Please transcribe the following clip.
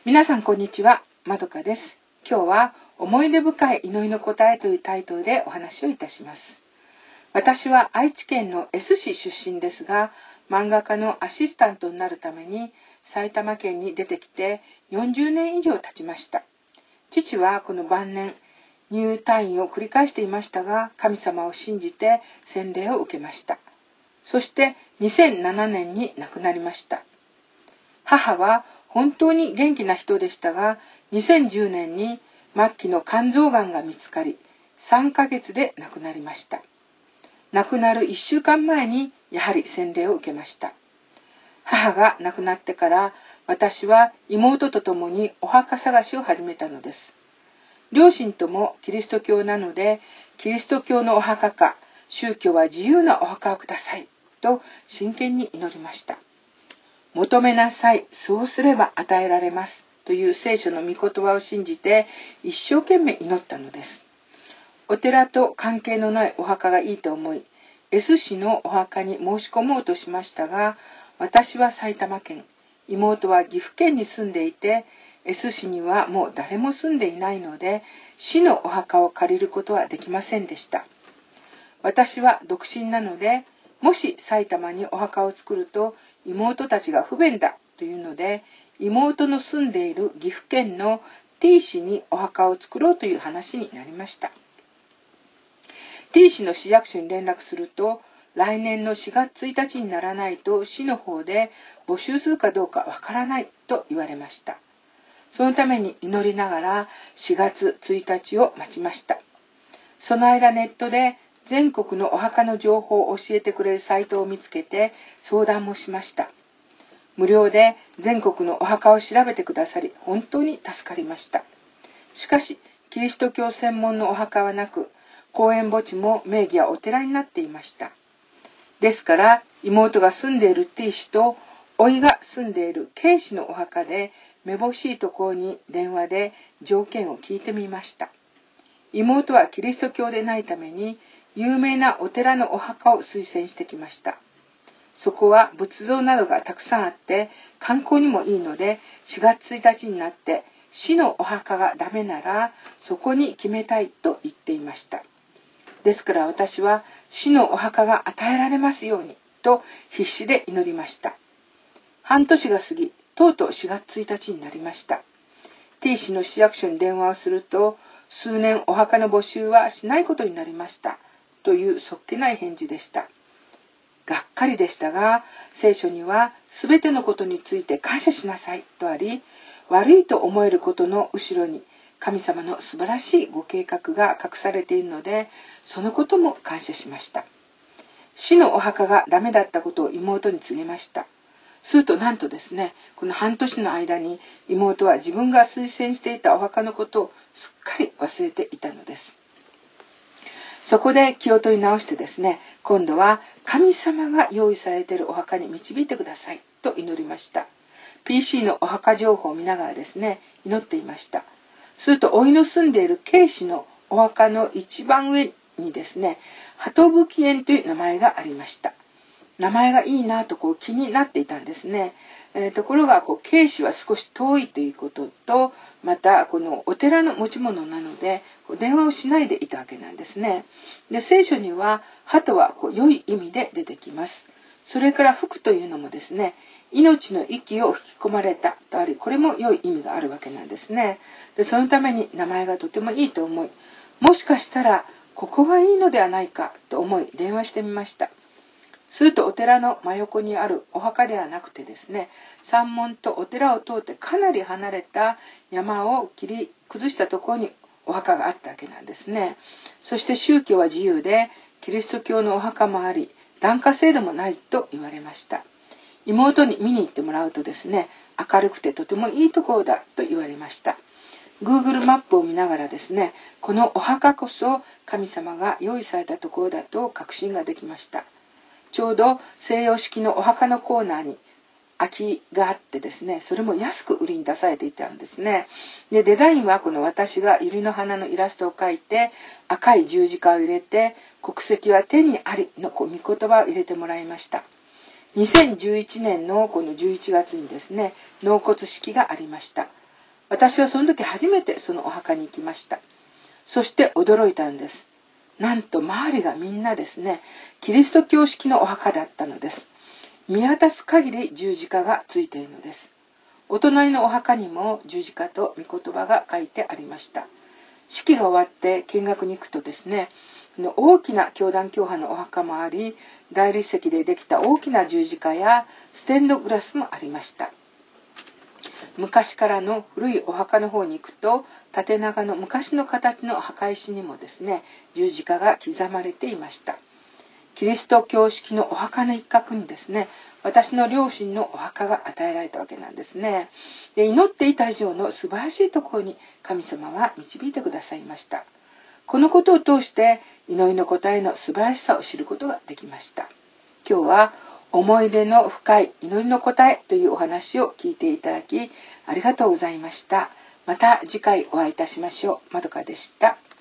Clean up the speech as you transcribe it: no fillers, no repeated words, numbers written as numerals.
皆さんこんにちは、まどかです。今日は思い出深い祈りの答えというタイトルでお話をいたします。私は愛知県の S 市出身ですが、漫画家のアシスタントになるために埼玉県に出てきて40年以上経ちました。父はこの晩年入退院を繰り返していましたが、神様を信じて洗礼を受けました。そして2007年に亡くなりました。母は本当に元気な人でしたが、2010年に末期の肝臓がんが見つかり、3ヶ月で亡くなりました。亡くなる1週間前にやはり洗礼を受けました。母が亡くなってから私は妹と共にお墓探しを始めたのです。両親ともキリスト教なので、キリスト教のお墓か、宗教は自由なお墓をくださいと真剣に祈りました。求めなさい、そうすれば与えられますという聖書の御言葉を信じて一生懸命祈ったのです。お寺と関係のないお墓がいいと思い、S 市のお墓に申し込もうとしましたが、私は埼玉県、妹は岐阜県に住んでいて、S 市にはもう誰も住んでいないので、市のお墓を借りることはできませんでした。私は独身なので、もし埼玉にお墓を作ると妹たちが不便だというので、妹の住んでいる岐阜県の T 市にお墓を作ろうという話になりました。T 市の市役所に連絡すると、来年の4月1日にならないと市の方で募集するかどうかわからないと言われました。そのために祈りながら4月1日を待ちました。その間ネットで全国のお墓の情報を教えてくれるサイトを見つけて相談もしました。無料で全国のお墓を調べてくださり、本当に助かりました。しかし、キリスト教専門のお墓はなく、公園墓地も名義はお寺になっていました。ですから、妹が住んでいる T 市と、甥が住んでいる K 市のお墓で、めぼしいところに電話で条件を聞いてみました。妹はキリスト教でないために、有名なお寺のお墓を推薦してきました。そこは仏像などがたくさんあって観光にもいいので、4月1日になって市のお墓がダメならそこに決めたいと言っていました。ですから私は市のお墓が与えられますようにと必死で祈りました。半年が過ぎ、とうとう4月1日になりました。T 市の市役所に電話をすると、数年お墓の募集はしないことになりましたというそっけない返事でした。がっかりでしたが、聖書にはすべてのことについて感謝しなさいとあり、悪いと思えることの後ろに神様の素晴らしいご計画が隠されているので、そのことも感謝しました。市のお墓がダメだったことを妹に告げました。するとなんとですね、この半年の間に妹は自分が推薦していたお墓のことをすっかり忘れていたのです。そこで気を取り直してですね、今度は神様が用意されているお墓に導いてくださいと祈りました。PC のお墓情報を見ながらですね、祈っていました。すると甥の住んでいる K 市のお墓の一番上にですね、鳩吹園という名前がありました。名前がいいなと気になっていたんですね。ところがK 市は少し遠いということと、またこのお寺の持ち物なので電話をしないでいたわけなんですね。で、聖書には鳩は良い意味で出てきます。それから吹くというのもですね、命の息を吹き込まれたとあり、これも良い意味があるわけなんですね。で、そのために名前がとてもいいと思い、もしかしたらここがいいのではないかと思い電話してみました。するとお寺の真横にあるお墓ではなくてですね、山門とお寺を通ってかなり離れた山を切り崩したところにお墓があったわけなんですね。そして宗教は自由で、キリスト教のお墓もあり、檀家制度もないと言われました。妹に見に行ってもらうとですね、明るくてとてもいいところだと言われました。Google マップを見ながらですね、このお墓こそ神様が用意されたところだと確信ができました。ちょうど西洋式のお墓のコーナーに空きがあってですね、それも安く売りに出されていたんですね。で、デザインはこの私が百合の花のイラストを描いて、赤い十字架を入れて、国籍は天にありの御言葉を入れてもらいました。2011年のこの11月にですね、納骨式がありました。 私はその時初めてそのお墓に行きました。そして驚いたんです。なんと周りがみんなですね、キリスト教式のお墓だったのです。見渡す限り十字架がついているのです。お隣のお墓にも十字架と御言葉が書いてありました。式が終わって見学に行くとですね、大きな教団教派のお墓もあり、大理石でできた大きな十字架やステンドグラスもありました。昔からの古いお墓の方に行くと、縦長の昔の形の墓石にもですね、十字架が刻まれていました。キリスト教式のお墓の一角にですね、私の両親のお墓が与えられたわけなんですね。で、祈っていた以上の素晴らしいところに神様は導いてくださいました。このことを通して祈りの答えの素晴らしさを知ることができました。今日は思い出の深い祈りの答えというお話を聞いていただきありがとうございました。また次回お会いいたしましょう。まどかでした。